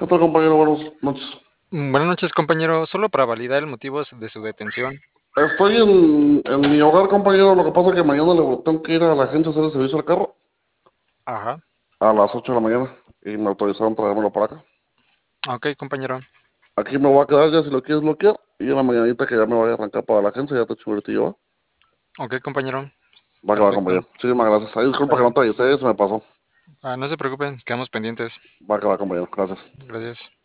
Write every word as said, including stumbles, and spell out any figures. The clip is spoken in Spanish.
¿qué tal, compañero? Buenas noches. Mm, Buenas noches, compañero. Solo para validar el motivo de su detención. Estoy en, en mi hogar, compañero. Lo que pasa es que mañana le tengo que ir a la agencia a hacer el servicio al carro Ajá. a las ocho de la mañana y me autorizaron traérmelo para acá. Ok, compañero. Aquí me voy a quedar ya si lo quieres bloquear y en la mañanita que ya me vaya a arrancar para la agencia ya te echo un gritillo, ¿va? Ok, compañero. Va que va, Perfecto. compañero. Muchísimas gracias. Ay, disculpa que Vale. no te avisé, se me pasó. Ah, no se preocupen, quedamos pendientes. Va que va, compañero. Gracias. Gracias.